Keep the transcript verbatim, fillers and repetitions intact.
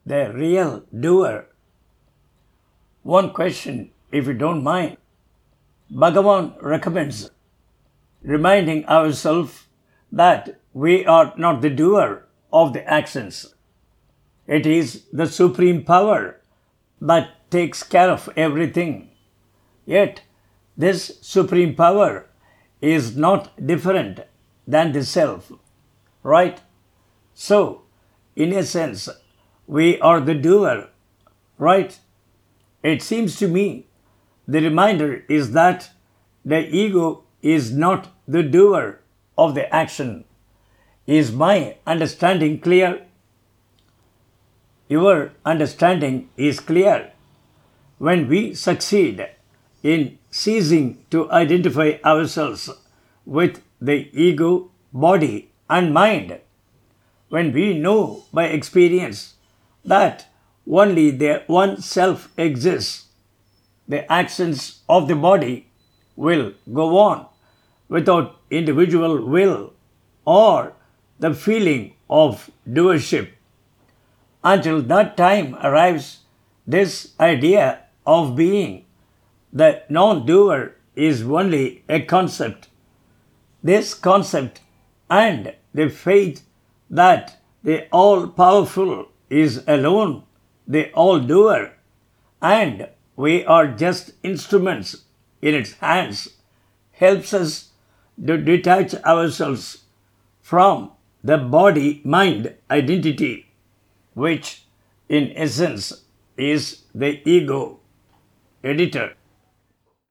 the real doer. One question, if you don't mind. Bhagavan recommends reminding ourselves that we are not the doer of the actions. It is the supreme power that takes care of everything. Yet, this supreme power is not different than the self, right? So, in a sense, we are the doer, right? It seems to me the reminder is that the ego is not the doer of the action. Is my understanding clear? Your understanding is clear. When we succeed in ceasing to identify ourselves with the ego, body, and mind, when we know by experience that only the one self exists, the actions of the body will go on without individual will or the feeling of doership. Until that time arrives, this idea of being the non-doer is only a concept. This concept and the faith that the all-powerful is alone the all-doer and we are just instruments in its hands helps us to detach ourselves from the body-mind identity, which in essence is the ego. Editor.